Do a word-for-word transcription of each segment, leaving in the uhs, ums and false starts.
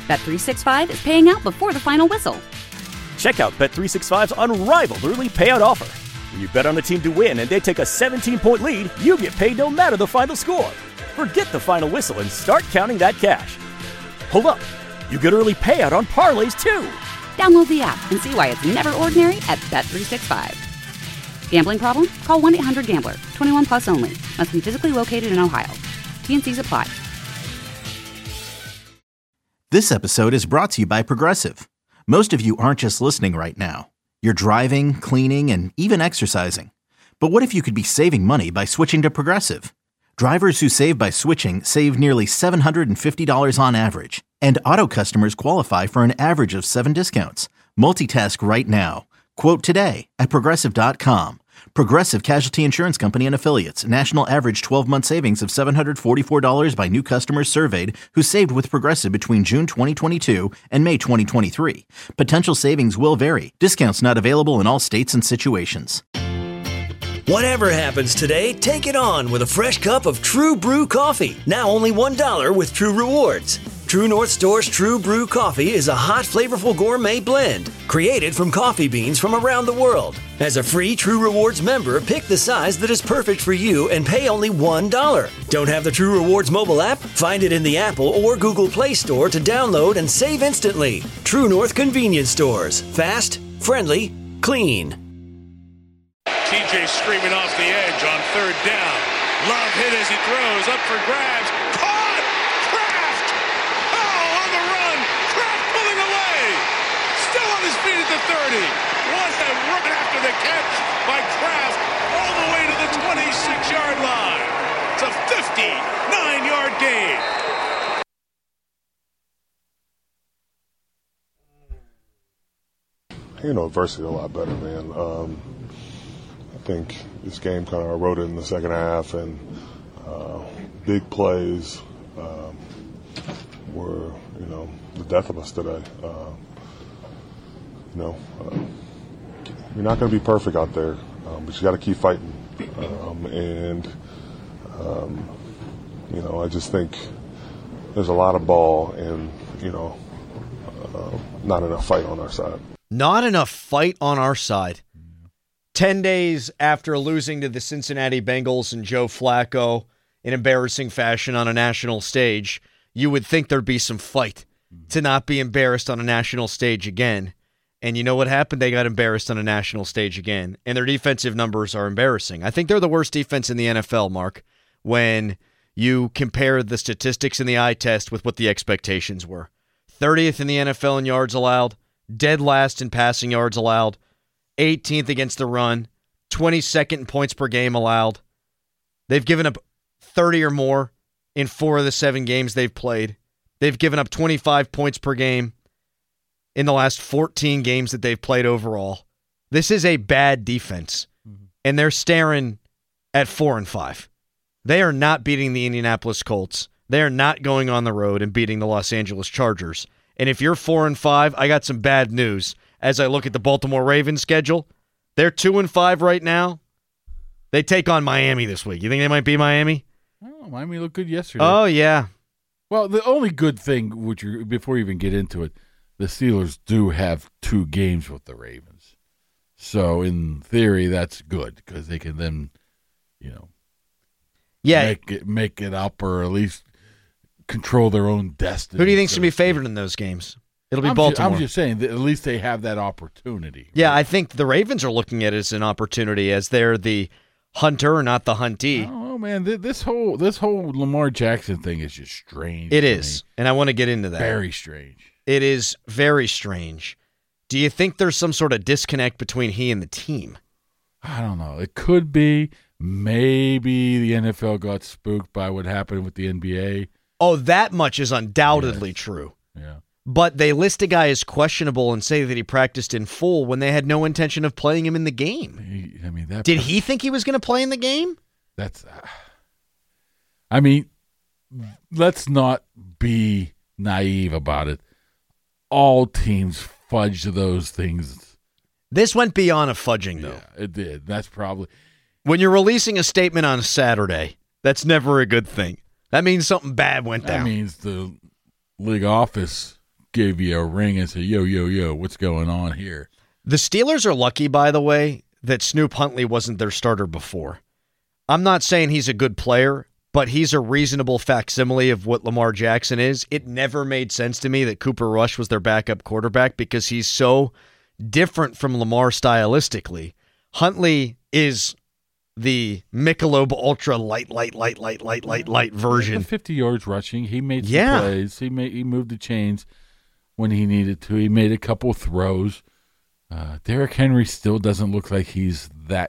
Bet three sixty-five is paying out before the final whistle. Check out Bet three sixty-five's unrivaled early payout offer. When you bet on a team to win and they take a seventeen-point lead, you get paid no matter the final score. Forget the final whistle and start counting that cash. Hold up. You get early payout on parlays, too. Download the app and see why it's never ordinary at Bet three sixty-five. Gambling problem? Call one eight hundred gambler. twenty-one plus only. Must be physically located in Ohio. T and C's apply. This episode is brought to you by Progressive. Most of you aren't just listening right now. You're driving, cleaning, and even exercising. But what if you could be saving money by switching to Progressive? Drivers who save by switching save nearly seven hundred fifty dollars on average. And auto customers qualify for an average of seven discounts. Multitask right now. Quote today at Progressive dot com. Progressive Casualty Insurance Company and Affiliates. National average twelve-month savings of seven hundred forty-four dollars by new customers surveyed who saved with Progressive between June twenty twenty-two and May twenty twenty-three. Potential savings will vary. Discounts not available in all states and situations. Whatever happens today, take it on with a fresh cup of True Brew coffee. Now only one dollar with True Rewards. True North Store's True Brew coffee is a hot, flavorful gourmet blend created from coffee beans from around the world. As a free True Rewards member, pick the size that is perfect for you and pay only one dollar. Don't have the True Rewards mobile app? Find it in the Apple or Google Play Store to download and save instantly. True North Convenience Stores. Fast, friendly, clean. T J screaming off the edge on third down. Love hit as he throws, up for grabs. Caught! Kraft! Oh, on the run! Kraft pulling away! Still on his feet at the thirty. What a run after the catch by Kraft all the way to the twenty-six-yard line. It's a fifty-nine-yard gain. You know, adversity a lot better, man. Um, I think this game kind of eroded in the second half, and uh, big plays um, were, you know, the death of us today. Uh, you know, uh, you're not going to be perfect out there, um, but you got to keep fighting. Um, and, um, you know, I just think there's a lot of ball and, you know, uh, not enough fight on our side. Not enough fight on our side. Ten days after losing to the Cincinnati Bengals and Joe Flacco in embarrassing fashion on a national stage, you would think there'd be some fight to not be embarrassed on a national stage again. And you know what happened? They got embarrassed on a national stage again. And their defensive numbers are embarrassing. I think they're the worst defense in the N F L, Mark, when you compare the statistics in the eye test with what the expectations were. thirtieth in the N F L in yards allowed, dead last in passing yards allowed, eighteenth against the run, twenty-second in points per game allowed. They've given up thirty or more in four of the seven games they've played. They've given up twenty-five points per game in the last fourteen games that they've played overall. This is a bad defense, mm-hmm. and they're staring at four and five. They are not beating the Indianapolis Colts. They are not going on the road and beating the Los Angeles Chargers. And if you're four and five, I got some bad news. As I look at the Baltimore Ravens schedule, they're two and five right now. They take on Miami this week. You think they might be Miami? Oh, Miami looked good yesterday. Oh yeah. Well, the only good thing, which you, before you even get into it, the Steelers do have two games with the Ravens. So in theory, that's good because they can then, you know, yeah, make it make it up or at least control their own destiny. Who do you think should be favored in those games? It'll be I'm Baltimore. Just, I'm just saying that at least they have that opportunity. Yeah, right? I think the Ravens are looking at it as an opportunity as they're the hunter, not the huntee. Oh man, this whole this whole Lamar Jackson thing is just strange. It is, me. And I want to get into that. Very strange. It is very strange. Do you think there's some sort of disconnect between he and the team? I don't know. It could be. Maybe the N F L got spooked by what happened with the N B A. Oh, that much is undoubtedly yes. true. Yeah. But they list a guy as questionable and say that he practiced in full when they had no intention of playing him in the game. He, I mean, that Did he think he was going to play in the game? That's. Uh, I mean, let's not be naive about it. All teams fudge those things. This went beyond a fudging, though. Yeah, it did. That's probably. When you're releasing a statement on Saturday, that's never a good thing. That means something bad went that down. That means the league office give you a ring and say, yo, yo, yo, what's going on here? The Steelers are lucky, by the way, that Snoop Huntley wasn't their starter before. I'm not saying he's a good player, but he's a reasonable facsimile of what Lamar Jackson is. It never made sense to me that Cooper Rush was their backup quarterback because he's so different from Lamar stylistically. Huntley is the Michelob Ultra light, light, light, light, light, light, light version. fifty yards rushing. He made some yeah. plays. He made he moved the chains when he needed to. He made a couple throws. Uh, Derrick Henry still doesn't look like he's that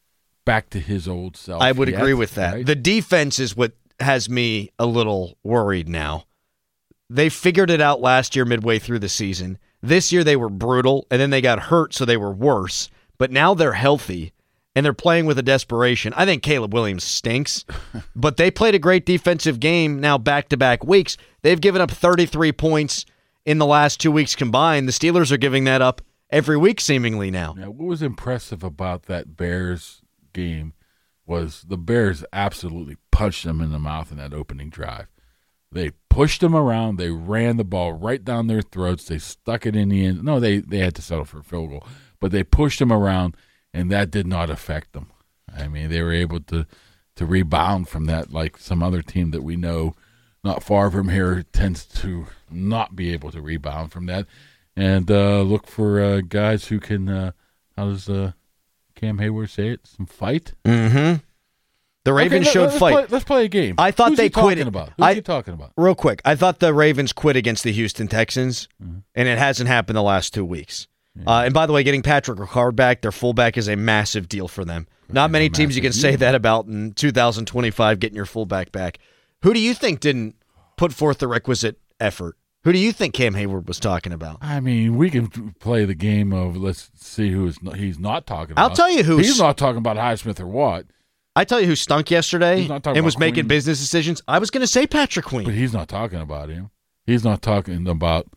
back to his old self. I would yet, agree with that. Right? The defense is what has me a little worried now. They figured it out last year midway through the season. This year they were brutal, and then they got hurt, so they were worse. But now they're healthy, and they're playing with a desperation. I think Caleb Williams stinks, but they played a great defensive game now back-to-back weeks. They've given up thirty-three points in the last two weeks combined. The Steelers are giving that up every week seemingly now. Now, what was impressive about that Bears game was the Bears absolutely punched them in the mouth in that opening drive. They pushed them around. They ran the ball right down their throats. They stuck it in the end. No, they, they had to settle for a field goal, but they pushed them around, and that did not affect them. I mean, they were able to, to rebound from that like some other team that we know not far from here tends to not be able to rebound from that. And uh, look for uh, guys who can, uh, how does uh, Cam Hayward say it, some fight? Mm-hmm. The Ravens okay, showed let's fight. Play, let's play a game. I thought Who's they he quit. Talking about? Who's I, he talking about? Real quick, I thought the Ravens quit against the Houston Texans, Mm-hmm. and it hasn't happened the last two weeks. Yeah. Uh, and by the way, getting Patrick Ricard back, their fullback, is a massive deal for them. Not many teams you can say that about in two thousand twenty-five, getting your fullback back. Who do you think didn't put forth the requisite effort? Who do you think Cam Hayward was talking about? I mean, we can play the game of let's see who is not, he's not talking about. I'll tell you who. He's not talking about Highsmith or what. I tell you who stunk yesterday and was making Queen. business decisions. I was going to say Patrick Queen. But he's not talking about him. He's not talking about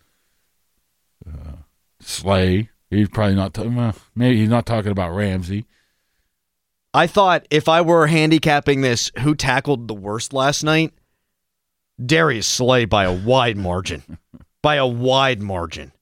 uh, Slay. He's probably not talking well, maybe he's not talking about Ramsey. I thought if I were handicapping this, who tackled the worst last night? Darius Slay by a wide margin. by a wide margin.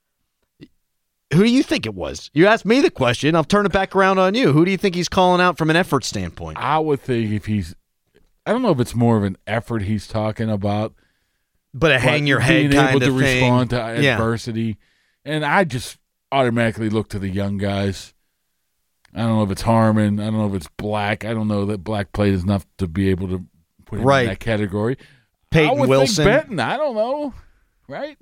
Who do you think it was? You asked me the question. I'll turn it back around on you. Who do you think he's calling out from an effort standpoint? I would think if he's – I don't know if it's more of an effort he's talking about. But a hang your head kind of thing. Being able to respond to yeah. adversity. And I just automatically look to the young guys. I don't know if it's Harmon. I don't know if it's Black. I don't know that Black played enough to be able to put him right. in that category. Peyton I would Wilson. think Benton. I don't know. Right?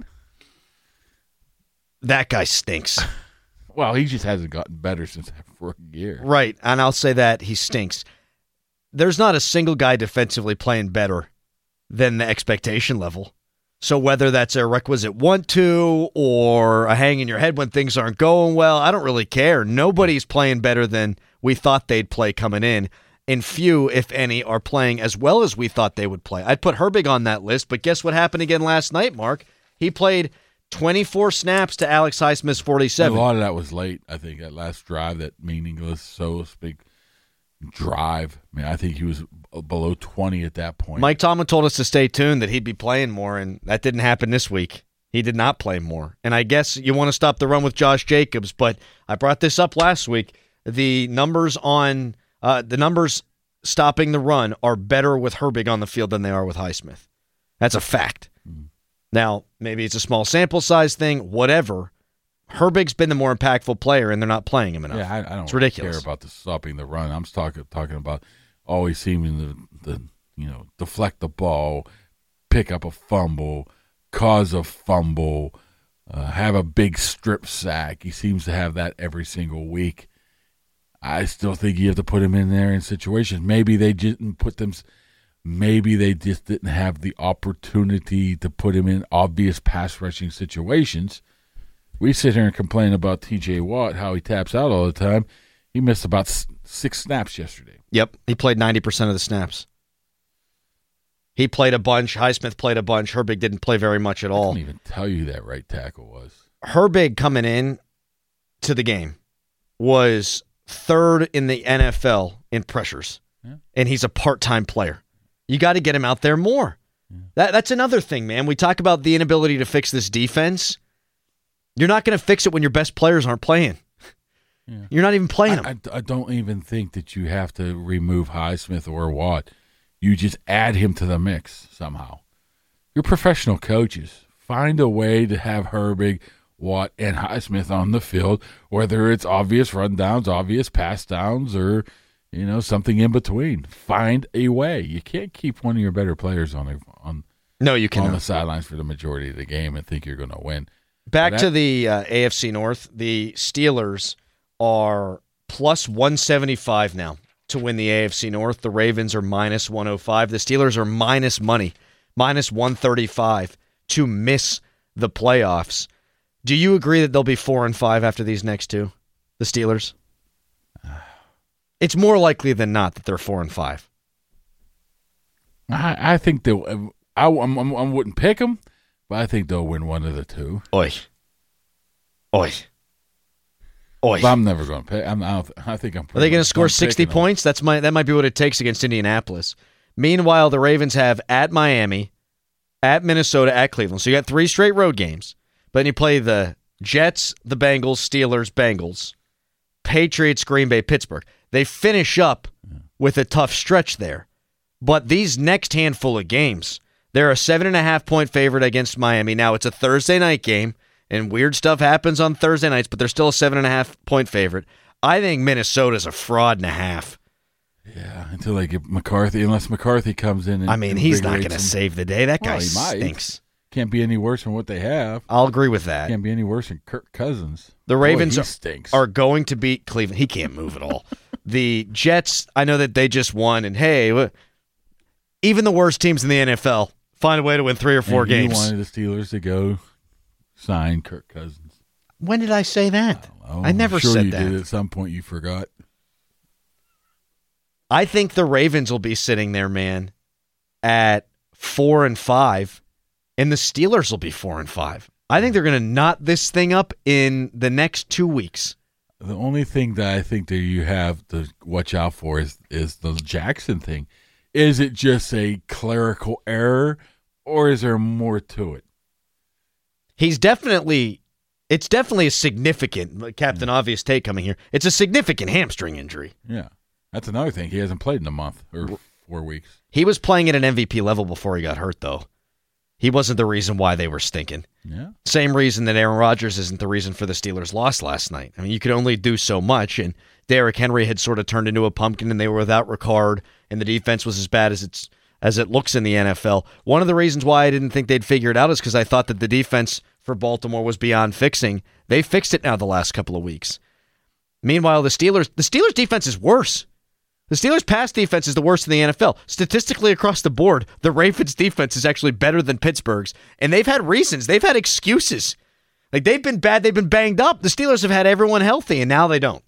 That guy stinks. Well, he just hasn't gotten better since that rookie year. Right, and I'll say that he stinks. There's not a single guy defensively playing better than the expectation level. So whether that's a requisite want to or a hang in your head when things aren't going well, I don't really care. Nobody's playing better than we thought they'd play coming in, and few, if any, are playing as well as we thought they would play. I'd put Herbig on that list, but guess what happened again last night, Mark? He played twenty-four snaps to Alex Highsmith's forty-seven. A lot of that was late, I think, that last drive, that meaningless, so to speak, drive. I mean, I think he was below twenty at that point. Mike Tomlin told us to stay tuned, that he'd be playing more, and that didn't happen this week. He did not play more. And I guess you want to stop the run with Josh Jacobs, but I brought this up last week. The numbers on uh, the numbers stopping the run are better with Herbig on the field than they are with Highsmith. That's a fact. Mm. Now, maybe it's a small sample size thing, whatever. Herbig's been the more impactful player, and they're not playing him enough. Yeah, I, I don't it's ridiculous. care about the stopping the run. I'm talking talking about always seeming to, the you know deflect the ball, pick up a fumble, cause a fumble, uh, have a big strip sack. He seems to have that every single week. I still think you have to put him in there in situations. Maybe they didn't put them. Maybe they just didn't have the opportunity to put him in obvious pass rushing situations. We sit here and complain about T J Watt, how he taps out all the time. He missed about six snaps yesterday. Yep, he played ninety percent of the snaps. He played a bunch. Highsmith played a bunch. Herbig didn't play very much at all. I can't even tell you who that right tackle was. Herbig coming in to the game was third in the N F L in pressures, yeah. and he's a part-time player. You got to get him out there more. Yeah. That That's another thing, man. We talk about the inability to fix this defense. You're not going to fix it when your best players aren't playing. Yeah. You're not even playing I, them. I, I don't even think that you have to remove Highsmith or Watt. You just add him to the mix somehow. You're professional coaches. Find a way to have Herbig, Watt, and Highsmith on the field, whether it's obvious rundowns, obvious pass downs, or you know something in between. Find a way. You can't keep one of your better players on the on No, you on cannot. the sidelines for the majority of the game and think you're going to win. Back That- to the uh, A F C North. The Steelers are plus one seventy-five now to win the A F C North. The Ravens are minus one oh five. The Steelers are minus money, minus one thirty-five to miss the playoffs. Do you agree that they'll be four and five after these next two, the Steelers? It's more likely than not that they're four and five. I, I think they'll. I, I'm, I'm, I wouldn't pick them, but I think they'll win one of the two. Oi, oi, oi. But I'm never going to pick. I'm, I, don't, I think I'm. Are they going to I'm score sixty picking them. points? That's my that might be what it takes against Indianapolis. Meanwhile, the Ravens have at Miami, at Minnesota, at Cleveland. So you got three straight road games. But then you play the Jets, the Bengals, Steelers, Bengals, Patriots, Green Bay, Pittsburgh. They finish up with a tough stretch there. But these next handful of games, they're a seven and a half point favorite against Miami. Now it's a Thursday night game, and weird stuff happens on Thursday nights, but they're still a seven and a half point favorite. I think Minnesota's a fraud and a half. Yeah, until they get McCarthy, unless McCarthy comes in. And I mean, he's not going invigorates to them. save the day. That guy Well, he might. stinks. Can't be any worse than what they have. I'll agree with that. Can't be any worse than Kirk Cousins. The Ravens Boy, are, he stinks. are going to beat Cleveland. He can't move at all. The Jets, I know that they just won, and hey, wh- even the worst teams in the N F L find a way to win three or four and games. You wanted the Steelers to go sign Kirk Cousins. When did I say that? I, don't know. I never I'm sure said you that. Did. At some point, you forgot. I think the Ravens will be sitting there, man, at four and five, and the Steelers will be four and five. I think they're going to knot this thing up in the next two weeks. The only thing that I think that you have to watch out for is is the Jackson thing. Is it just a clerical error, or is there more to it? He's definitely, it's definitely a significant, Captain Obvious Take coming here, it's a significant hamstring injury. Yeah, that's another thing. He hasn't played in a month or four weeks. He was playing at an M V P level before he got hurt, though. He wasn't the reason why they were stinking. Yeah. Same reason that Aaron Rodgers isn't the reason for the Steelers' loss last night. I mean, you could only do so much, and Derrick Henry had sort of turned into a pumpkin, and they were without Ricard, and the defense was as bad as it's as it looks in the N F L. One of the reasons why I didn't think they'd figure it out is because I thought that the defense for Baltimore was beyond fixing. They fixed it now the last couple of weeks. Meanwhile, the Steelers, the Steelers' defense is worse. The Steelers' pass defense is the worst in the N F L. Statistically across the board, the Ravens' defense is actually better than Pittsburgh's, and they've had reasons. They've had excuses. Like, they've been bad. They've been banged up. The Steelers have had everyone healthy, and now they don't.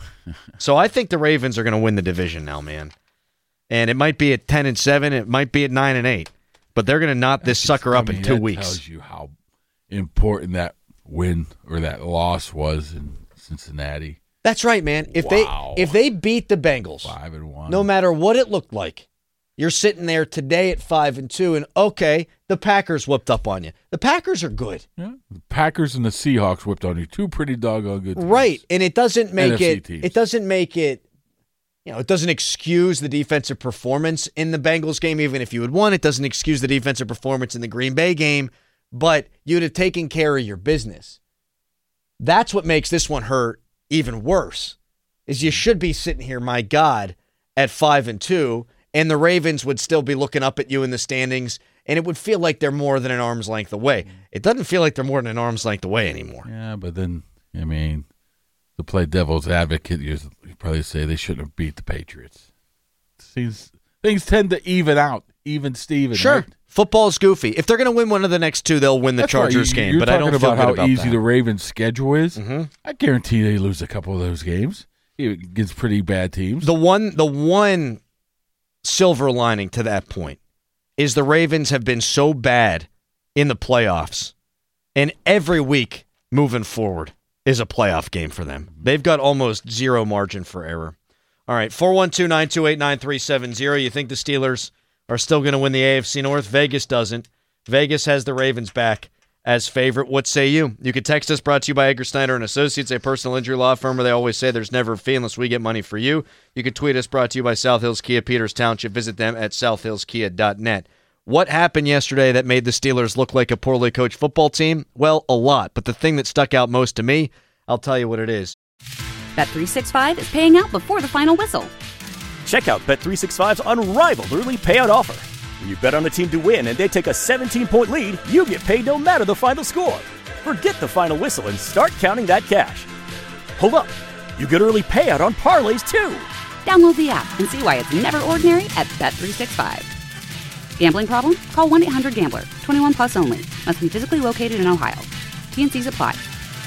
So I think the Ravens are going to win the division now, man. And it might be at ten and seven. It might be at nine and eight. But they're going to knot this Just- sucker I up mean, in two that weeks. tells you how important that win or that loss was in Cincinnati. That's right, man. If Wow. they if they beat the Bengals, Five and one. no matter what it looked like, you're sitting there today at five and two, and okay, the Packers whooped up on you. The Packers are good, Yeah. The Packers and the Seahawks whipped on you. Two pretty doggone good teams. right? And it doesn't make N F C it. teams. It doesn't make it. You know, it doesn't excuse the defensive performance in the Bengals game, even if you had won. It doesn't excuse the defensive performance in the Green Bay game, but you'd have taken care of your business. That's what makes this one hurt even worse. Is you should be sitting here, my God, at five and two, and the Ravens would still be looking up at you in the standings, and it would feel like they're more than an arm's length away. It doesn't feel like they're more than an arm's length away anymore. Yeah, but then, I mean, to play devil's advocate, you probably say they shouldn't have beat the Patriots. Seems, things tend to even out, even Steven. Sure. Right? Football's goofy. If they're going to win one of the next two, they'll win the That's why Chargers you- game, you're but I don't talking feel about good how about easy that. the Ravens' schedule is. Mm-hmm. I guarantee they lose a couple of those games against pretty bad teams. The one, the one silver lining to that point is the Ravens have been so bad in the playoffs, and every week moving forward is a playoff game for them. They've got almost zero margin for error. All right, four one two, nine two eight, nine three seven zero. You think the Steelers are still going to win the A F C North. Vegas doesn't. Vegas has the Ravens back as favorite. What say you? You can text us, brought to you by Edgar Snyder and Associates, a personal injury law firm where they always say there's never a fee unless we get money for you. You can tweet us, brought to you by South Hills Kia, Peters Township. Visit them at south hills kia dot net. What happened yesterday that made the Steelers look like a poorly coached football team? Well, a lot. But the thing that stuck out most to me, I'll tell you what it is. Bet three sixty-five is paying out before the final whistle. Check out Bet three sixty-five's unrivaled early payout offer. When you bet on a team to win and they take a seventeen-point lead, you get paid no matter the final score. Forget the final whistle and start counting that cash. Hold up. You get early payout on parlays, too. Download the app and see why it's never ordinary at Bet three sixty-five. Gambling problem? Call one eight hundred gambler. twenty-one plus only. Must be physically located in Ohio. T N Cs apply.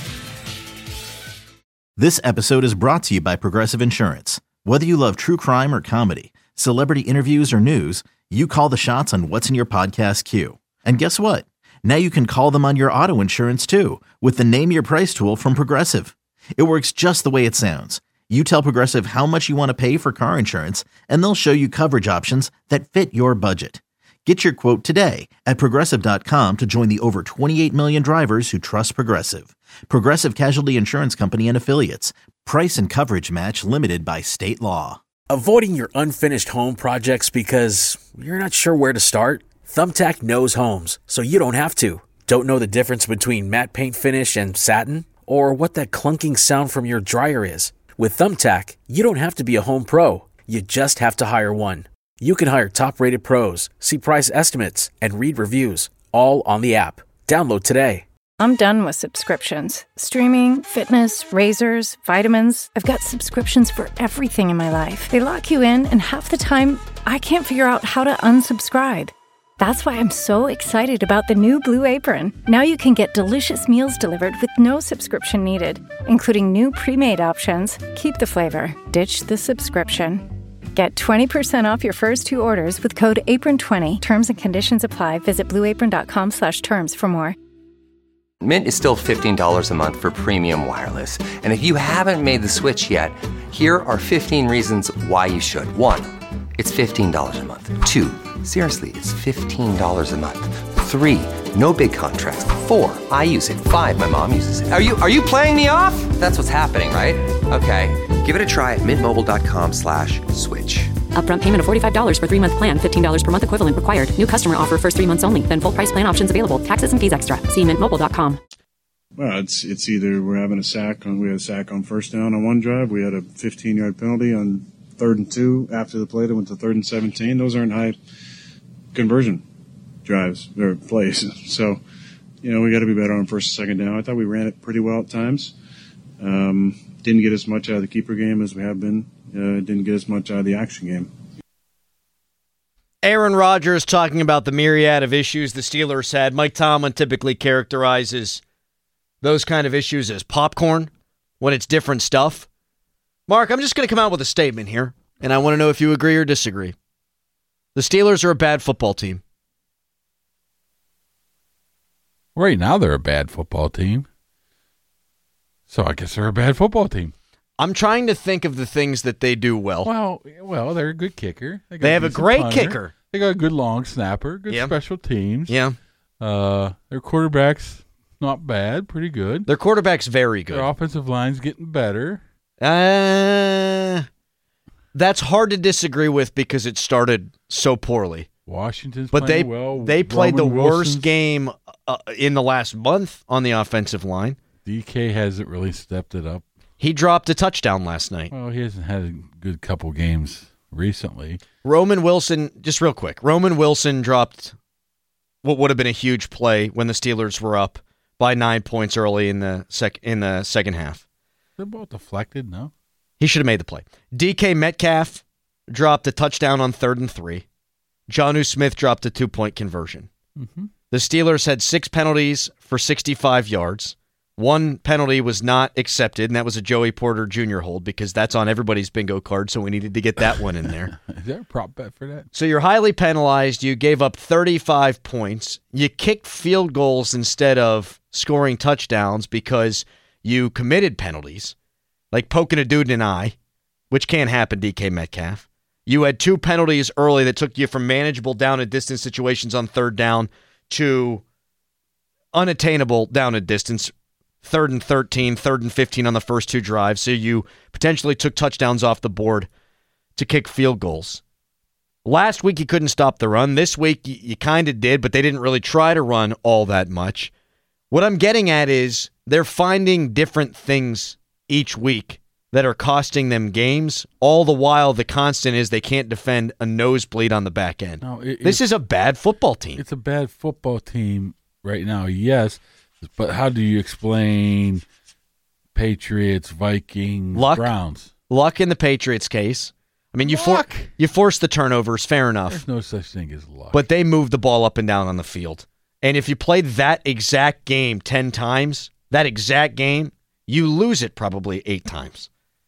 This episode is brought to you by Progressive Insurance. Whether you love true crime or comedy, celebrity interviews or news, you call the shots on what's in your podcast queue. And guess what? Now you can call them on your auto insurance too with the Name Your Price tool from Progressive. It works just the way it sounds. You tell Progressive how much you want to pay for car insurance, and they'll show you coverage options that fit your budget. Get your quote today at Progressive dot com to join the over twenty-eight million drivers who trust Progressive. Progressive Casualty Insurance Company and Affiliates. Price and coverage match limited by state law. Avoiding your unfinished home projects because you're not sure where to start? Thumbtack knows homes, so you don't have to. Don't know the difference between matte paint finish and satin? Or what that clunking sound from your dryer is? With Thumbtack, you don't have to be a home pro. You just have to hire one. You can hire top-rated pros, see price estimates, and read reviews, all on the app. Download today. I'm done with subscriptions. Streaming, fitness, razors, vitamins. I've got subscriptions for everything in my life. They lock you in, and half the time, I can't figure out how to unsubscribe. That's why I'm so excited about the new Blue Apron. Now you can get delicious meals delivered with no subscription needed, including new pre-made options. Keep the flavor, ditch the subscription. Get twenty percent off your first two orders with code apron twenty. Terms and conditions apply. Visit blue apron dot com slash terms for more. Mint is still fifteen dollars a month for premium wireless. And if you haven't made the switch yet, here are fifteen reasons why you should. One, it's fifteen dollars a month. Two, seriously, it's fifteen dollars a month. Three, no big contracts. Four, I use it. Five, my mom uses it. Are you are you playing me off? That's what's happening, right? Okay, give it a try at mintmobile.com slash switch. Upfront payment of forty-five dollars for three-month plan, fifteen dollars per month equivalent required. New customer offer first three months only. Then full price plan options available. Taxes and fees extra. See mint mobile dot com. Well, it's it's either we're having a sack on we had a sack on first down on one drive. We had a fifteen-yard penalty on third and two after the play that went to third and seventeen. Those aren't high conversion drives or plays. So, you know, we got to be better on first and second down. I thought we ran it pretty well at times. Um, didn't get as much out of the keeper game as we have been. Uh, didn't get as much out of the action game. Aaron Rodgers talking about the myriad of issues the Steelers had. Mike Tomlin typically characterizes those kind of issues as popcorn when it's different stuff. Mark, I'm just going to come out with a statement here, and I want to know if you agree or disagree. The Steelers are a bad football team. Right now, they're a bad football team. So I guess they're a bad football team. I'm trying to think of the things that they do well. Well, well, they're a good kicker. They, they have a great punter. kicker. They got a good long snapper, good yeah. special teams. Yeah. Uh, their quarterback's not bad, pretty good. Their quarterback's very good. Their offensive line's getting better. Uh, that's hard to disagree with because it started so poorly. Washington's but playing they, well. They played Roman the Wilson's, worst game uh, in the last month on the offensive line. D K hasn't really stepped it up. He dropped a touchdown last night. Well, he hasn't had a good couple games recently. Roman Wilson, just real quick, Roman Wilson dropped what would have been a huge play when the Steelers were up by nine points early in the sec in the second half. They're both deflected, no? He should have made the play. D K Metcalf dropped a touchdown on third and three. Jonnu Smith dropped a two-point conversion. Mm-hmm. The Steelers had six penalties for sixty-five yards. One penalty was not accepted, and that was a Joey Porter Junior hold because that's on everybody's bingo card, so we needed to get that one in there. Is there a prop bet for that? So you're highly penalized. You gave up thirty-five points. You kicked field goals instead of scoring touchdowns because you committed penalties, like poking a dude in an eye, which can't happen, D K Metcalf. You had two penalties early that took you from manageable down and distance situations on third down to unattainable down and distance, third and thirteen, third and fifteen on the first two drives. So you potentially took touchdowns off the board to kick field goals. Last week, you couldn't stop the run. This week, you, you kind of did, but they didn't really try to run all that much. What I'm getting at is they're finding different things each week that are costing them games. All the while, the constant is they can't defend a nosebleed on the back end. No, it, this is a bad football team. It's a bad football team right now, yes. But how do you explain Patriots, Vikings, Luck, Browns? Luck in the Patriots case. I mean, you for, you force the turnovers, fair enough. There's no such thing as luck. But they moved the ball up and down on the field. And if you played that exact game ten times, that exact game, you lose it probably eight times.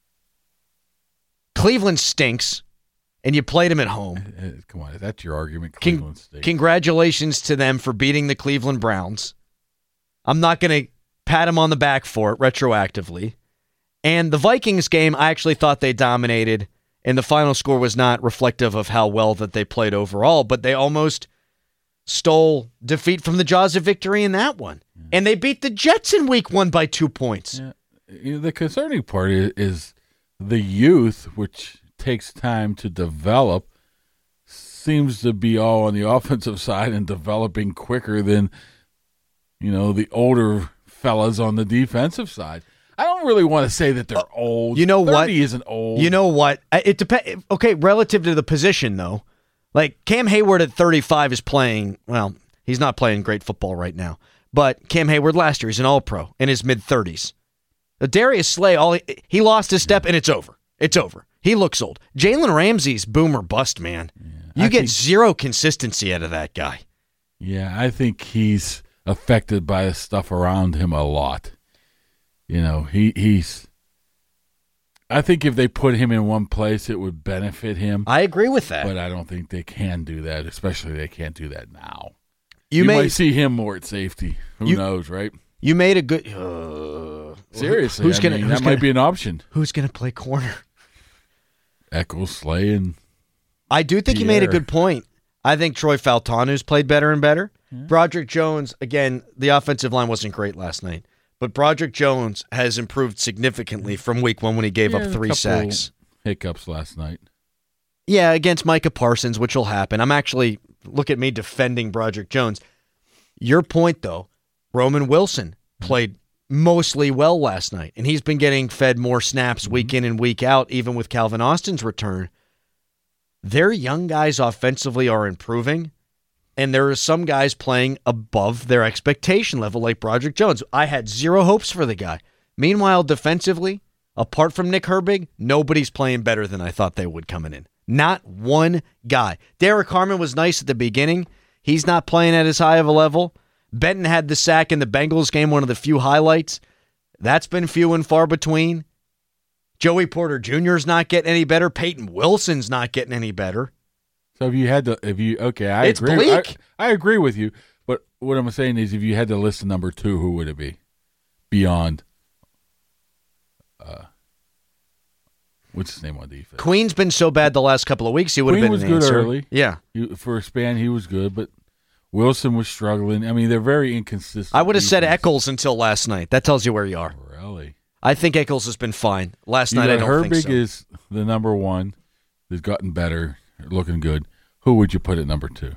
Cleveland stinks, and you played them at home. Uh, come on, that's your argument. Cleveland Con- stinks. Congratulations to them for beating the Cleveland Browns. I'm not going to pat them on the back for it retroactively. And the Vikings game, I actually thought they dominated, and the final score was not reflective of how well that they played overall, but they almost stole defeat from the jaws of victory in that one. Yeah. And they beat the Jets in week one by two points. Yeah. You know, the concerning part is, is the youth, which takes time to develop, seems to be all on the offensive side and developing quicker than, you know, the older fellas on the defensive side. I don't really want to say that they're old. You know thirty what? Isn't old. You know what? It depends. Okay, relative to the position, though. Like, Cam Hayward at thirty-five is playing, well, he's not playing great football right now. But Cam Hayward last year, he's an all-pro in his mid-thirties. Darius Slay, all he, he lost his step, and it's over. It's over. He looks old. Jalen Ramsey's boom or bust, man. Yeah, you I get think, zero consistency out of that guy. Yeah, I think he's affected by the stuff around him a lot. You know, he he's... I think if they put him in one place, it would benefit him. I agree with that. But I don't think they can do that, especially they can't do that now. You, you may, might see him more at safety. Who you, knows, right? You made a good... Uh, Seriously, who's I gonna, mean, who's that gonna, might be an option. Who's going to play corner? Eccles, Slay, and I do think Pierre. you made a good point. I think Troy Faltanu's played better and better. Yeah. Broderick Jones, again, the offensive line wasn't great last night. But Broderick Jones has improved significantly from week one when he gave yeah, up three sacks. Hiccups last night. Yeah, against Micah Parsons, which will happen. I'm actually, look at me defending Broderick Jones. Your point, though, Roman Wilson played mostly well last night, and he's been getting fed more snaps mm-hmm. week in and week out, even with Calvin Austin's return. Their young guys offensively are improving, and there are some guys playing above their expectation level, like Broderick Jones. I had zero hopes for the guy. Meanwhile, defensively, apart from Nick Herbig, nobody's playing better than I thought they would coming in. Not one guy. Derek Harmon was nice at the beginning. He's not playing at as high of a level. Benton had the sack in the Bengals game, one of the few highlights. That's been few and far between. Joey Porter Junior's not getting any better. Peyton Wilson's not getting any better. So if you had to, if you, okay, I it's agree. bleak. I, I agree with you. But what I'm saying is if you had to list number two, who would it be? Beyond, uh, what's his name on defense? Queen's been so bad the last couple of weeks, he would Queen have been was an good answer. early. Yeah. He, for a span, he was good, but Wilson was struggling. I mean, they're very inconsistent. I would have said defense. Eccles until last night. That tells you where you are. Really? I think Eccles has been fine. Last You night, got I don't Herbig think so. is the number one. Has gotten better, looking good. Who would you put at number two?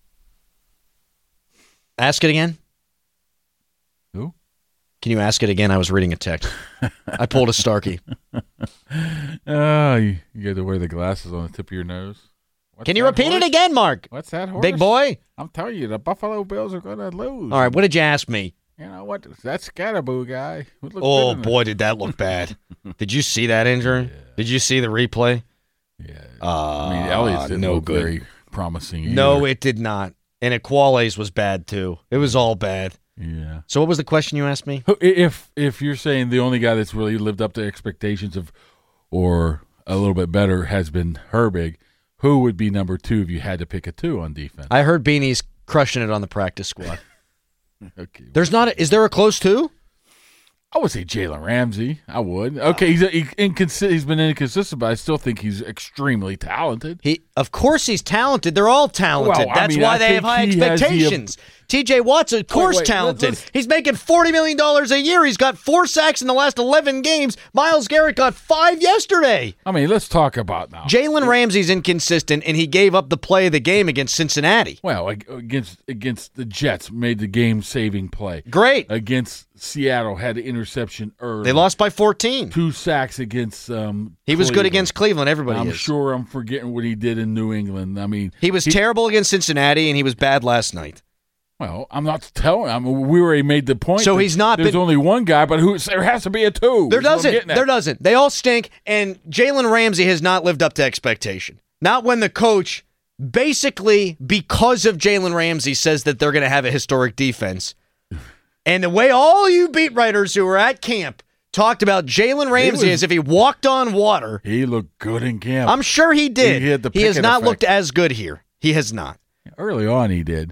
Ask it again. Who? Can you ask it again? I was reading a text. I pulled a Starkey. Oh, you, you got to wear the glasses on the tip of your nose. What's Can you that repeat horse? it again, Mark? What's that horse? Big boy? I'm telling you, the Buffalo Bills are going to lose. All right, what did you ask me? You know what? That Scatterboo guy. would look Oh, good in boy, did that look bad. Did you see that injury? Yeah. Did you see the replay? Yeah. Uh, I mean, Elliott's didn't no look good. very promising either. No, it did not. And Equales was bad, too. It was all bad. Yeah. So what was the question you asked me? If if you're saying the only guy that's really lived up to expectations of, or a little bit better, has been Herbig, who would be number two if you had to pick a two on defense? I heard Beanie's crushing it on the practice squad. Okay. There's not. A, is there a close two? I would say Jalen Ramsey. I would. Okay, he's he, incons- he's been inconsistent, but I still think he's extremely talented. He, of course, he's talented. They're all talented. Well, That's I mean, why I they have high expectations. The, T J Watt's, of course, wait, wait, talented. let's, let's, he's making forty million dollars a year. He's got four sacks in the last eleven games. Myles Garrett got five yesterday. I mean, let's talk about now. Jalen Ramsey's inconsistent, and he gave up the play of the game against Cincinnati. Well, against against the Jets, made the game-saving play. Great. Against Seattle, had an interception early. They lost by fourteen. Two sacks against um, He was Cleveland. good against Cleveland. Everybody I'm is. sure I'm forgetting what he did in New England. I mean, He was he, terrible against Cincinnati, and he was bad last night. Well, I'm not telling. I mean, we already made the point. So he's not. There's been, only one guy, but who? There has to be a two. There doesn't. There doesn't. They all stink, and Jalen Ramsey has not lived up to expectation. Not when the coach, basically because of Jalen Ramsey, says that they're going to have a historic defense. And the way all you beat writers who were at camp talked about Jalen Ramsey was, as if he walked on water. He looked good in camp. I'm sure he did. He, had the he has not effect. looked as good here. He has not. Early on, he did.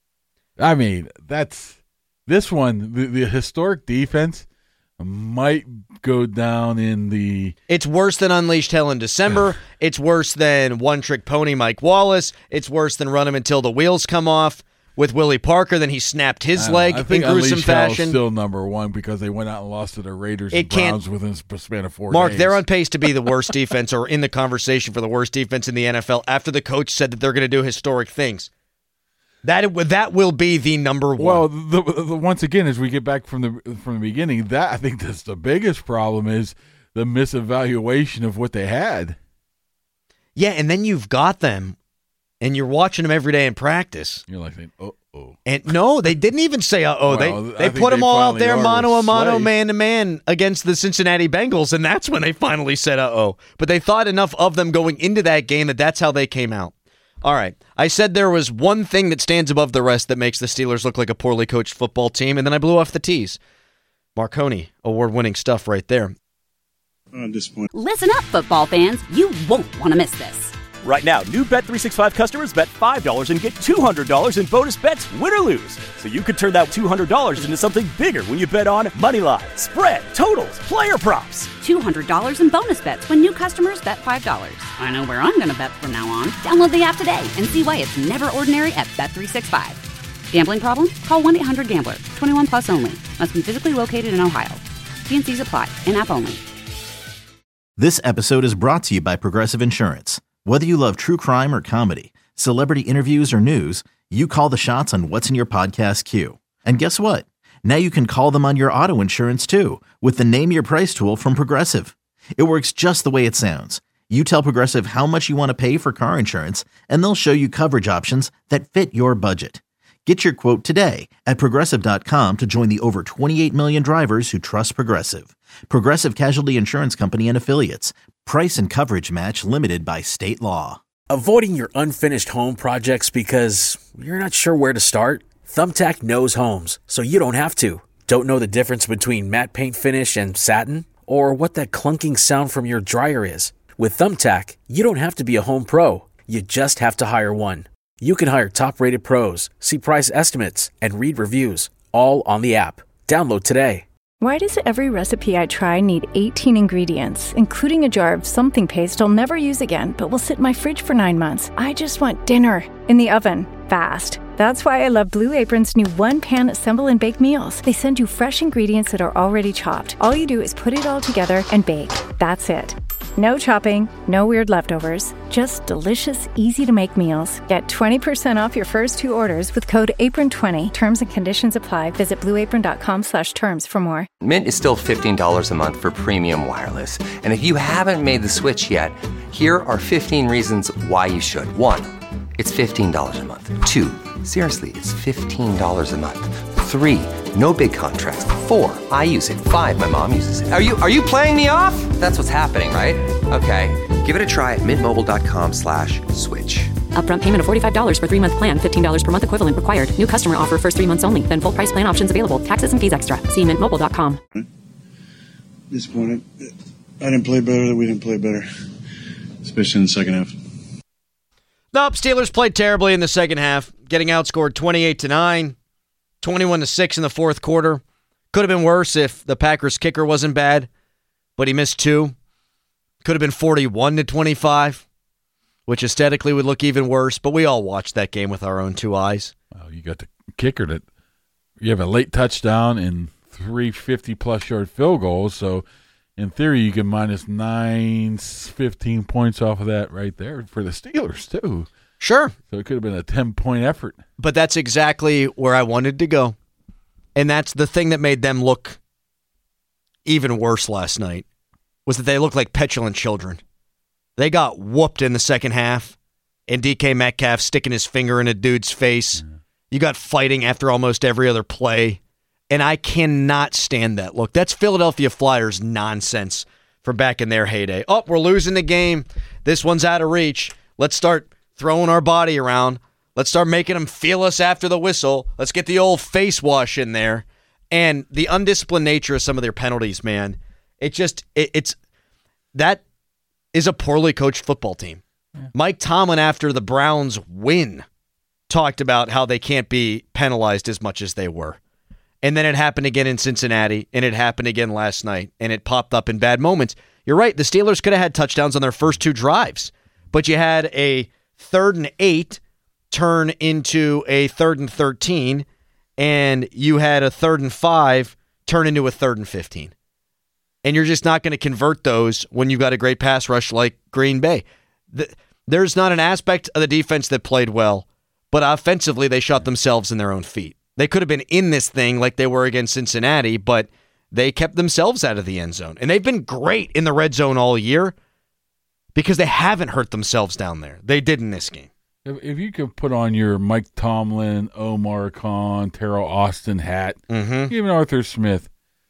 I mean, that's this one. The, the historic defense might go down in the. It's worse than Unleashed Hell in December. It's worse than One Trick Pony Mike Wallace. It's worse than Run Him Until the Wheels Come Off with Willie Parker. Then he snapped his leg I think in gruesome Unleashed Hell is fashion. still number one because they went out and lost to the Raiders It and Browns can't- within a span of four Mark, days. they're on pace to be the worst defense or in the conversation for the worst defense in the N F L after the coach said that they're going to do historic things. That that will be the number one. Well, the, the, once again, as we get back from the from the beginning, that I think that's the biggest problem is the misevaluation of what they had. Yeah, and then you've got them, and you're watching them every day in practice. You're like, oh, oh. And no, they didn't even say uh oh. Well, they I they think put them they all out finally there are mano a with mano, Slay. man to man against the Cincinnati Bengals, and that's when they finally said uh oh. But they thought enough of them going into that game that that's how they came out. All right. I said there was one thing that stands above the rest that makes the Steelers look like a poorly coached football team, and then I blew off the tease. Marconi, award-winning stuff right there. I'm disappointed. Listen up, football fans. You won't want to miss this. Right now, new Bet three sixty-five customers bet five dollars and get two hundred dollars in bonus bets, win or lose. So you could turn that two hundred dollars into something bigger when you bet on money line, spread, totals, player props. two hundred dollars in bonus bets when new customers bet five dollars. I know where I'm going to bet from now on. Download the app today and see why it's never ordinary at Bet three sixty-five. Gambling problem? Call one eight hundred gambler. twenty-one plus only. Must be physically located in Ohio. T and C's apply. In-app only. This episode is brought to you by Progressive Insurance. Whether you love true crime or comedy, celebrity interviews or news, you call the shots on what's in your podcast queue. And guess what? Now you can call them on your auto insurance too with the Name Your Price tool from Progressive. It works just the way it sounds. You tell Progressive how much you want to pay for car insurance, and they'll show you coverage options that fit your budget. Get your quote today at Progressive dot com to join the over twenty-eight million drivers who trust Progressive. Progressive Casualty Insurance Company and Affiliates. Price and coverage match limited by state law. Avoiding your unfinished home projects because you're not sure where to start? Thumbtack knows homes, so you don't have to. Don't know the difference between matte paint finish and satin? Or what that clunking sound from your dryer is? With Thumbtack, you don't have to be a home pro. You just have to hire one. You can hire top-rated pros, see price estimates, and read reviews, all on the app. Download today. Why does every recipe I try need eighteen ingredients, including a jar of something paste I'll never use again, but will sit in my fridge for nine months? I just want dinner in the oven, fast. That's why I love Blue Apron's new one-pan assemble and bake meals. They send you fresh ingredients that are already chopped. All you do is put it all together and bake. That's it. No chopping, no weird leftovers, just delicious, easy-to-make meals. Get twenty percent off your first two orders with code apron twenty. Terms and conditions apply. Visit blue apron dot com slash terms for more. Mint is still fifteen dollars a month for premium wireless. And if you haven't made the switch yet, here are fifteen reasons why you should. One, it's fifteen dollars a month. Two, seriously, it's fifteen dollars a month. Three, no big contracts. Four, I use it. Five, my mom uses it. Are you are you playing me off? That's what's happening, right? Okay, give it a try at mintmobile.com slash switch. Upfront payment of forty-five dollars for three-month plan, fifteen dollars per month equivalent required. New customer offer first three months only. Then full price plan options available. Taxes and fees extra. See mint mobile dot com. Disappointed. I didn't play better. We didn't play better, especially in the second half. Nope, Steelers played terribly in the second half, getting outscored twenty-eight to nine, twenty-one to six in the fourth quarter. Could have been worse if the Packers kicker wasn't bad, but he missed two. Could have been forty-one to twenty-five, which aesthetically would look even worse, but we all watched that game with our own two eyes. Well, you got the kicker that you have a late touchdown and three fifty-plus yard field goals, so in theory you can minus nine, fifteen points off of that right there for the Steelers, too. Sure. So it could have been a ten-point effort. But that's exactly where I wanted to go. And that's the thing that made them look even worse last night, was that they looked like petulant children. They got whooped in the second half, and D K Metcalf sticking his finger in a dude's face. Mm. You got fighting after almost every other play. And I cannot stand that look. That's Philadelphia Flyers nonsense for back in their heyday. Oh, we're losing the game. This one's out of reach. Let's start throwing our body around. Let's start making them feel us after the whistle. Let's get the old face wash in there. And the undisciplined nature of some of their penalties, man, it just, it, it's, that is a poorly coached football team. Yeah. Mike Tomlin, after the Browns win, talked about how they can't be penalized as much as they were. And then it happened again in Cincinnati, and it happened again last night, and it popped up in bad moments. You're right, the Steelers could have had touchdowns on their first two drives, but you had a third and eight turn into a third and thirteen, and you had a third and five turn into a third and fifteen. And you're just not going to convert those when you've got a great pass rush like Green Bay. The, there's not an aspect of the defense that played well, but offensively they shot themselves in their own feet. They could have been in this thing like they were against Cincinnati, but they kept themselves out of the end zone. And they've been great in the red zone all year because they haven't hurt themselves down there. They did in this game. If, if you could put on your Mike Tomlin, Omar Khan, Terrell Austin hat, mm-hmm. even Arthur Smith,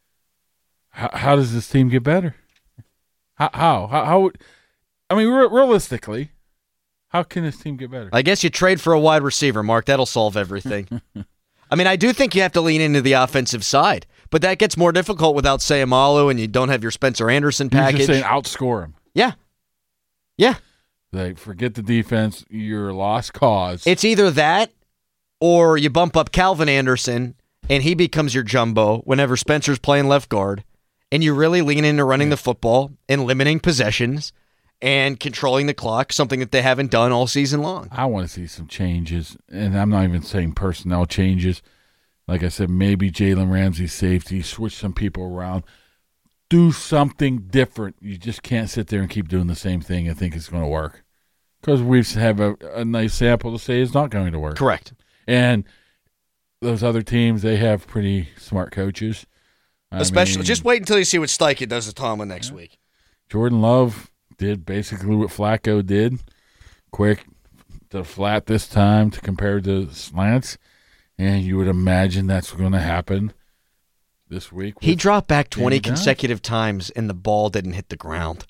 how, how does this team get better? How? How? How? how I mean, re- realistically, how can this team get better? I guess you trade for a wide receiver, Mark. That'll solve everything. I mean, I do think you have to lean into the offensive side, but that gets more difficult without Sayamalu, and you don't have your Spencer Anderson package. You're just saying outscore him. Yeah. Yeah. Like, forget the defense. You're a lost cause. It's either that or you bump up Calvin Anderson and he becomes your jumbo whenever Spencer's playing left guard, and you really lean into running the football and limiting possessions and controlling the clock, something that they haven't done all season long. I want to see some changes, and I'm not even saying personnel changes. Like I said, maybe Jalen Ramsey's safety, switch some people around. Do something different. You just can't sit there and keep doing the same thing and think it's going to work. Because we have a, a nice sample to say it's not going to work. Correct. And those other teams, they have pretty smart coaches. I Especially, mean, just wait until you see what Steichen does to Tomlin next yeah. week. Jordan Love did basically what Flacco did. Quick to flat this time to compare to slants. And you would imagine that's going to happen this week. He dropped back twenty consecutive times and the ball didn't hit the ground.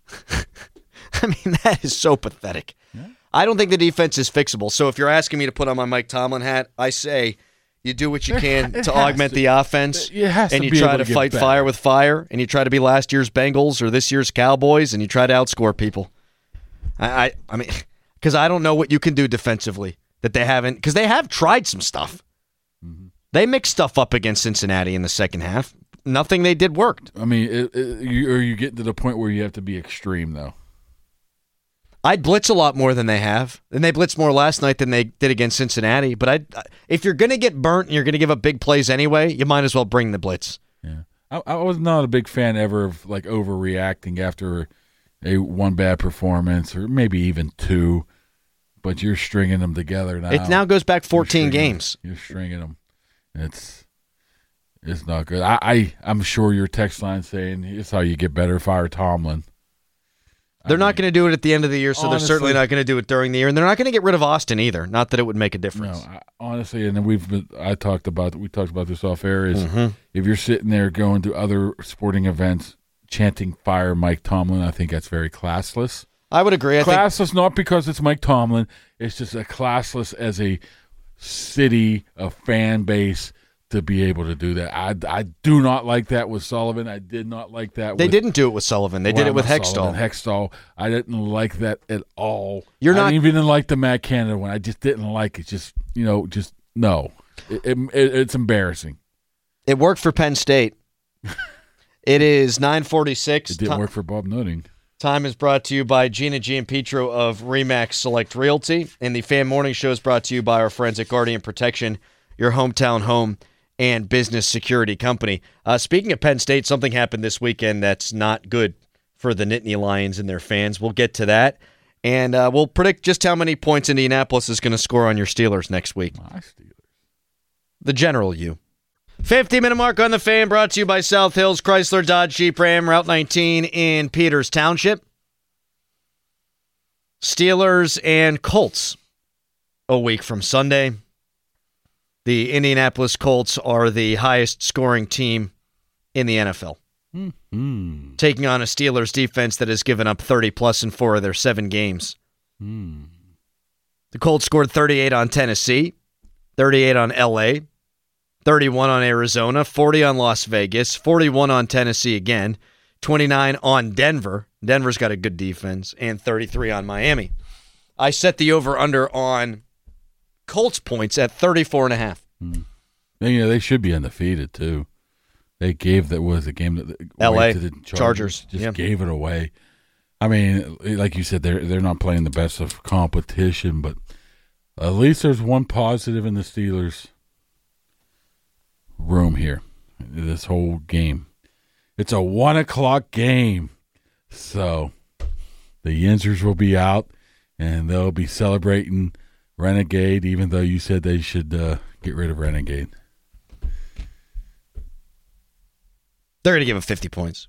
I mean, that is so pathetic. Yeah. I don't think the defense is fixable. So if you're asking me to put on my Mike Tomlin hat, I say you do what you can to augment to, the offense, and you to try to, to fight better. fire with fire, and you try to be last year's Bengals or this year's Cowboys, and you try to outscore people. I, I, I mean, because I don't know what you can do defensively that they haven't, because they have tried some stuff. Mm-hmm. They mixed stuff up against Cincinnati in the second half. Nothing they did worked. I mean, it, it, you, or you get to the point where you have to be extreme, though. I'd blitz a lot more than they have. And they blitzed more last night than they did against Cincinnati. But I'd, if you're going to get burnt and you're going to give up big plays anyway, you might as well bring the blitz. Yeah, I, I was not a big fan ever of like overreacting after a one bad performance or maybe even two. But you're stringing them together now. It now goes back fourteen you're games. You're stringing them. It's it's not good. I, I I'm sure your text line saying it's how you get better. Fire Tomlin. They're I mean, not going to do it at the end of the year, so honestly, they're certainly not going to do it during the year, and they're not going to get rid of Austin either. Not that it would make a difference. No, I, honestly, and then we've been, I talked about we talked about this off air. Is mm-hmm. if you're sitting there going to other sporting events chanting "Fire Mike Tomlin," I think that's very classless. I would agree. I classless, think... not because it's Mike Tomlin. It's just a classless as a city, a fan base. To be able to do that. I, I do not like that with Sullivan. I did not like that They with, didn't do it with Sullivan. They well, did it with Hextall. Sullivan, Hextall. I didn't like that at all. You're I not didn't even like the Matt Canada one. I just didn't like it. Just, you know, just no. It, it, it's embarrassing. It worked for Penn State. It is nine forty-six. It didn't work for Bob Nutting. Time is brought to you by Gina Giampetro of Remax Select Realty. And the Fan Morning Show is brought to you by our friends at Guardian Protection, your hometown home and business security company. Uh, speaking of Penn State, something happened this weekend that's not good for the Nittany Lions and their fans. We'll get to that. And uh, we'll predict just how many points Indianapolis is going to score on your Steelers next week. My Steelers. The general you. fifty-minute mark on the Fan, brought to you by South Hills Chrysler Dodge Jeep Ram, Route nineteen in Peters Township. Steelers and Colts a week from Sunday. The Indianapolis Colts are the highest scoring team in the N F L. Mm-hmm. Taking on a Steelers defense that has given up thirty plus in four of their seven games. Mm. The Colts scored thirty-eight on Tennessee, thirty-eight on L A, thirty-one on Arizona, forty on Las Vegas, forty-one on Tennessee again, twenty-nine on Denver. Denver's got a good defense, and thirty-three on Miami. I set the over-under on Colts points at thirty-four and a half. Mm. You know, they should be undefeated, too. They gave that was a game that L A to the Chargers, Chargers just yeah. gave it away. I mean, like you said, they're they're not playing the best of competition, but at least there's one positive in the Steelers' room here. This whole game, it's a one o'clock game, so the Yinzers will be out and they'll be celebrating Renegade, even though you said they should uh, get rid of Renegade. They're going to give him fifty points.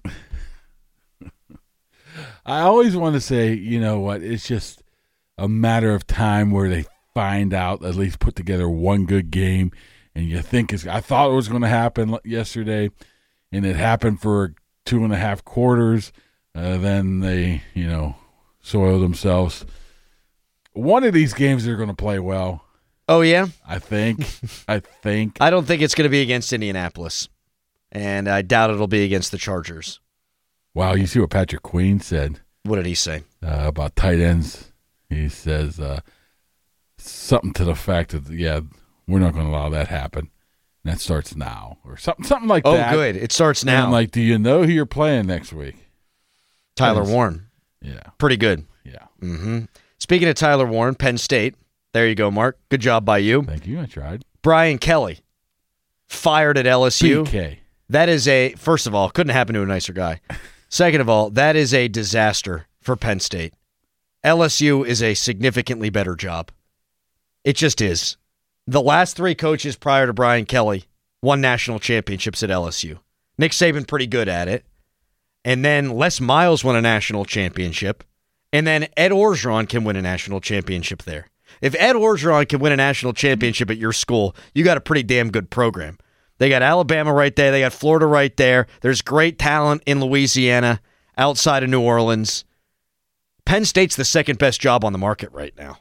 I always want to say, you know what, it's just a matter of time where they find out, at least put together one good game, and you think it's, I thought it was going to happen yesterday, and it happened for two and a half quarters. Uh, then they, you know, soil themselves. One of these games they're going to play well. Oh, yeah? I think. I think. I don't think it's going to be against Indianapolis. And I doubt it'll be against the Chargers. Wow, you see what Patrick Queen said? What did he say? Uh, about tight ends. He says uh, something to the fact that, yeah, we're not going to allow that happen. And that starts now. Or something something like oh, that. Oh, good. It starts now. And I'm like, do you know who you're playing next week? Tyler Warren. Yeah. Pretty good. Yeah. Mm-hmm. Speaking of Tyler Warren, Penn State. There you go, Mark. Good job by you. Thank you. I tried. Brian Kelly. Fired at L S U. B K. That is a, first of all, couldn't happen to a nicer guy. Second of all, that is a disaster for Penn State. L S U is a significantly better job. It just is. The last three coaches prior to Brian Kelly won national championships at L S U. Nick Saban pretty good at it. And then Les Miles won a national championship. And then Ed Orgeron can win a national championship there. If Ed Orgeron can win a national championship at your school, you got a pretty damn good program. They got Alabama right there. They got Florida right there. There's great talent in Louisiana, outside of New Orleans. Penn State's the second best job on the market right now,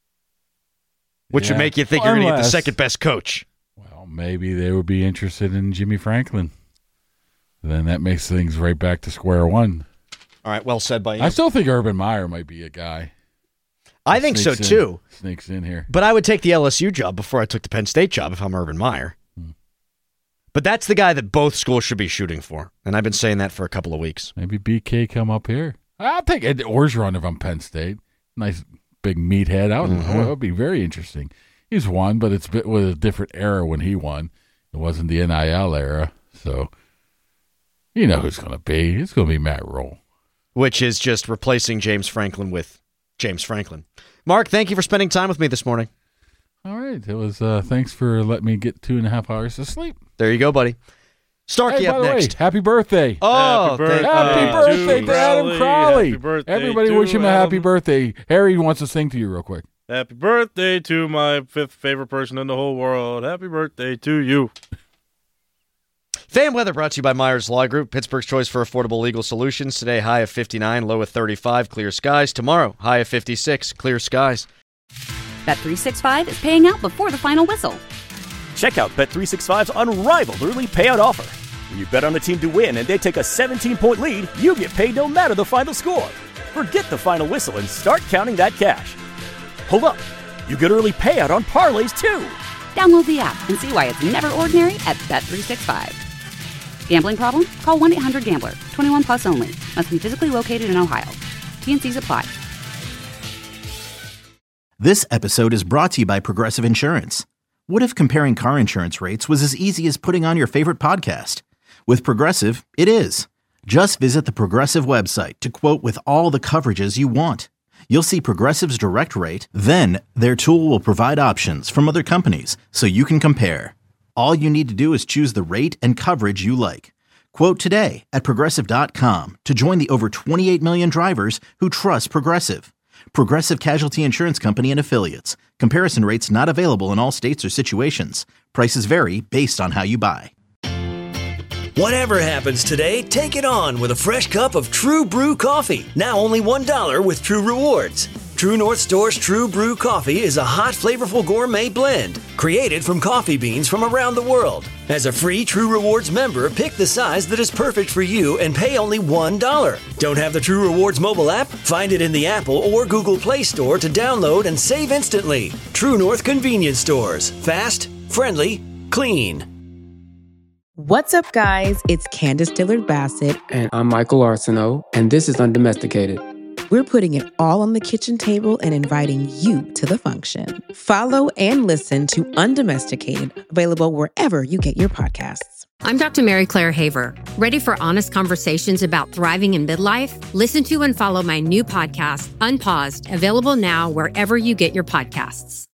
which yeah. would make you think well, you're going to get the unless, second best coach. Well, maybe they would be interested in Jimmy Franklin. Then that makes things right back to square one. All right, well said by you. I still think Urban Meyer might be a guy. I think so, in, too. Sneaks in here. But I would take the L S U job before I took the Penn State job if I'm Urban Meyer. Hmm. But that's the guy that both schools should be shooting for. And I've been saying that for a couple of weeks. Maybe B K come up here. I'll take Ed Orgeron if I'm Penn State. Nice big meathead. That would, mm-hmm. that would be very interesting. He's won, but it's with a different era when he won. It wasn't the N I L era. So you know who's going to be. It's going to be Matt Rule. Which is just replacing James Franklin with James Franklin. Mark, thank you for spending time with me this morning. All right. It was. Uh, thanks for letting me get two and a half hours of sleep. There you go, buddy. Starkey hey, up by the next. Way, happy birthday. Oh, happy birthday, happy birthday to Adam Crowley. Happy birthday Everybody to wish him a Adam. happy birthday. Harry wants to sing to you real quick. Happy birthday to my fifth favorite person in the whole world. Happy birthday to you. Fan weather brought to you by Myers Law Group, Pittsburgh's choice for affordable legal solutions. Today, high of fifty-nine, low of thirty-five, clear skies. Tomorrow, high of fifty-six, clear skies. Bet three sixty-five is paying out before the final whistle. Check out Bet three sixty-five's unrivaled early payout offer. When you bet on a team to win and they take a seventeen-point lead, you get paid no matter the final score. Forget the final whistle and start counting that cash. Hold up. You get early payout on parlays, too. Download the app and see why it's never ordinary at Bet three sixty-five. Gambling problem? Call one eight hundred gambler. twenty-one plus only. Must be physically located in Ohio. T and C's apply. This episode is brought to you by Progressive Insurance. What if comparing car insurance rates was as easy as putting on your favorite podcast? With Progressive, it is. Just visit the Progressive website to quote with all the coverages you want. You'll see Progressive's direct rate, then their tool will provide options from other companies so you can compare. All you need to do is choose the rate and coverage you like. Quote today at Progressive dot com to join the over twenty-eight million drivers who trust Progressive. Progressive Casualty Insurance Company and Affiliates. Comparison rates not available in all states or situations. Prices vary based on how you buy. Whatever happens today, take it on with a fresh cup of True Brew coffee. Now only one dollar with True Rewards. True North Store's True Brew coffee is a hot, flavorful gourmet blend created from coffee beans from around the world. As a free True Rewards member, pick the size that is perfect for you and pay only one dollar. Don't have the True Rewards mobile app? Find it in the Apple or Google Play Store to download and save instantly. True North Convenience Stores. Fast, friendly, clean. What's up, guys? It's Candace Dillard Bassett. And I'm Michael Arsenault, and this is Undomesticated. We're putting it all on the kitchen table and inviting you to the function. Follow and listen to Undomesticated, available wherever you get your podcasts. I'm Doctor Mary Claire Haver. Ready for honest conversations about thriving in midlife? Listen to and follow my new podcast, Unpaused, available now wherever you get your podcasts.